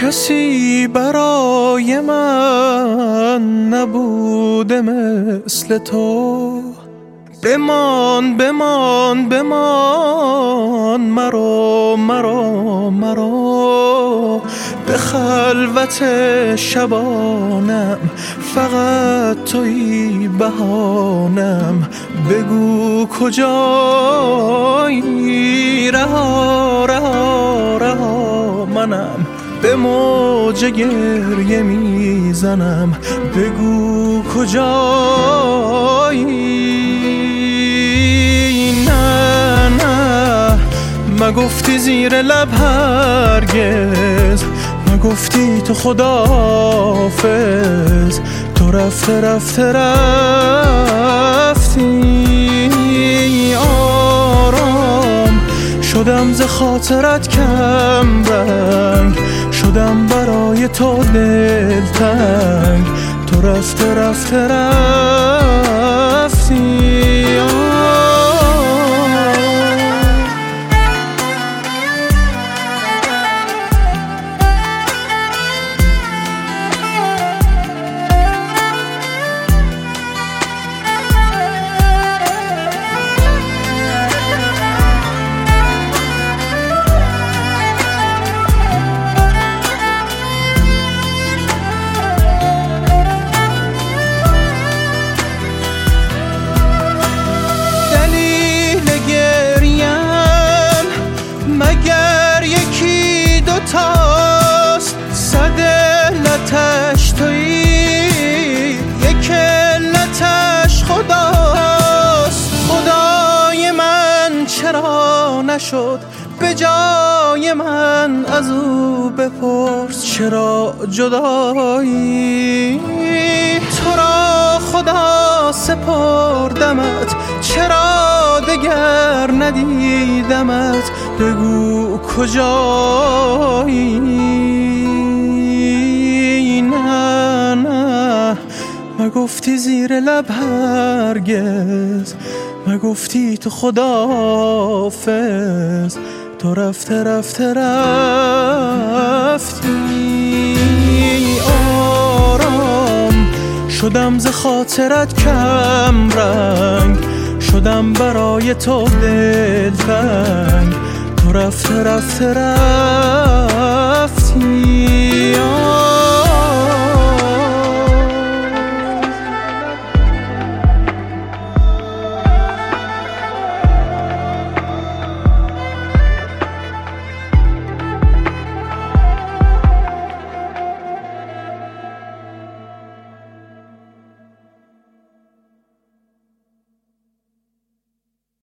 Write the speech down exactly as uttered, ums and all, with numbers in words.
کسی برای من نبوده مثل تو. بمان بمان بمان مرا مرا مرا به خلوت شبانم، فقط تویی بهانم. بگو کجایی، رها رها رها منم، به موج گریه میزنم. بگو کجایی. نه نه مگفتی زیر لب هرگز، مگفتی تو خداحافظ. تو رفته رفته رفتی. آرام شدم ز خاطرت کم رنگ، شدم برای تو دلتنگ. تو رفته رفته رفتی. مگر یکی دوتاست، صد علتش تویی، یک علتش خداست. خدای من چرا نشد به جای من، از او بپرس چرا جدایی. تو را خدا سپردمت، چرا دگر ندیدمت. بگو کجایی. نه نه مگفتی زیر لب هرگز، مگفتی تو خداحافظ. تو رفته رفته رفتی. آرام شدم ز خاطرت کم رنگ، شدم برای تو دلتنگ. تو رفته رفته رفتی.